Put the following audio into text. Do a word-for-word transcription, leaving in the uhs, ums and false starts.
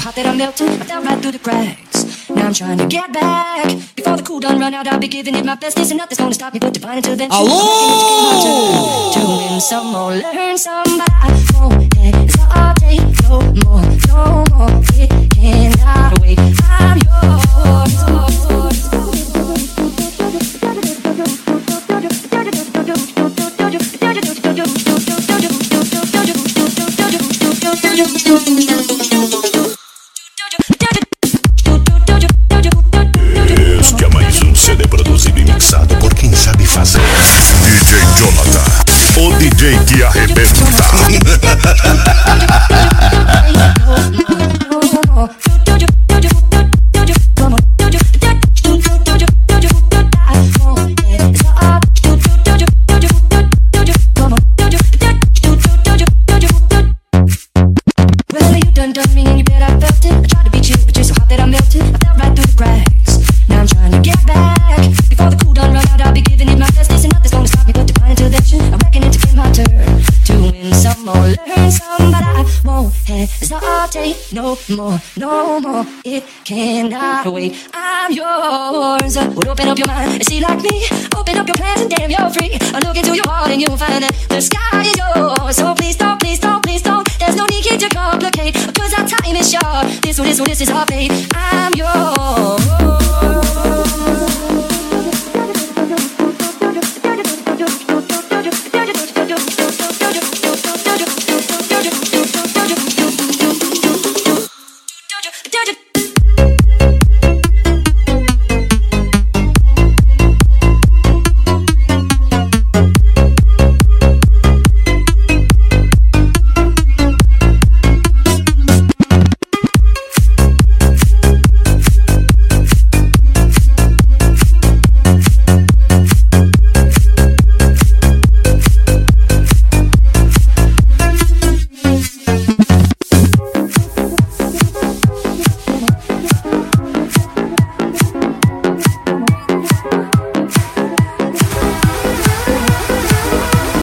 hot that I melted, I fell right through the cracks. Now I'm trying to get back. Before the cool done run out, I'll be giving it my best. Listen, nothing's gonna stop me but divine intervention. Alô! To win some more, learn some, but I won't hesitate no more, no more. It cannot wait. I'm yours. Este é mais um C D produzido e mixado por quem sabe fazer. D J Jonathan, o D J que arrebenta. No more, no more, it cannot wait. I'm yours. Well, open up your mind and see like me. Open up your plans and damn, you're free. I look into your heart and you'll find that the sky is yours. So please don't, please don't, please don't. There's no need here to complicate, cause our time is short. This one, this one, this is our fate. I'm yours.